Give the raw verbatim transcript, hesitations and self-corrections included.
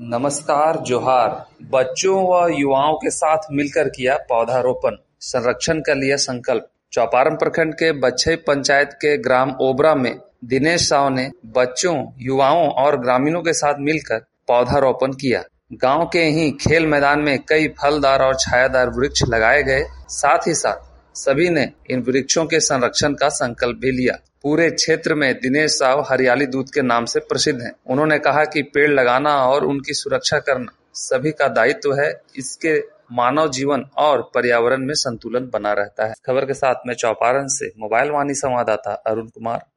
नमस्कार जोहार। बच्चों व युवाओं के साथ मिलकर किया पौधारोपण, संरक्षण का लिया संकल्प। चौपारण प्रखंड के बच्छई पंचायत के ग्राम ओबरा में दिनेश साव ने बच्चों, युवाओं और ग्रामीणों के साथ मिलकर पौधारोपण किया। गांव के ही खेल मैदान में कई फलदार और छायादार वृक्ष लगाए गए। साथ ही साथ सभी ने इन वृक्षों के संरक्षण का संकल्प भी लिया। पूरे क्षेत्र में दिनेश साव हरियाली दूत के नाम से प्रसिद्ध हैं। उन्होंने कहा कि पेड़ लगाना और उनकी सुरक्षा करना सभी का दायित्व है। इसके मानव जीवन और पर्यावरण में संतुलन बना रहता है। खबर के साथ मैं चौपारण से मोबाइल वाणी संवाददाता अरुण कुमार।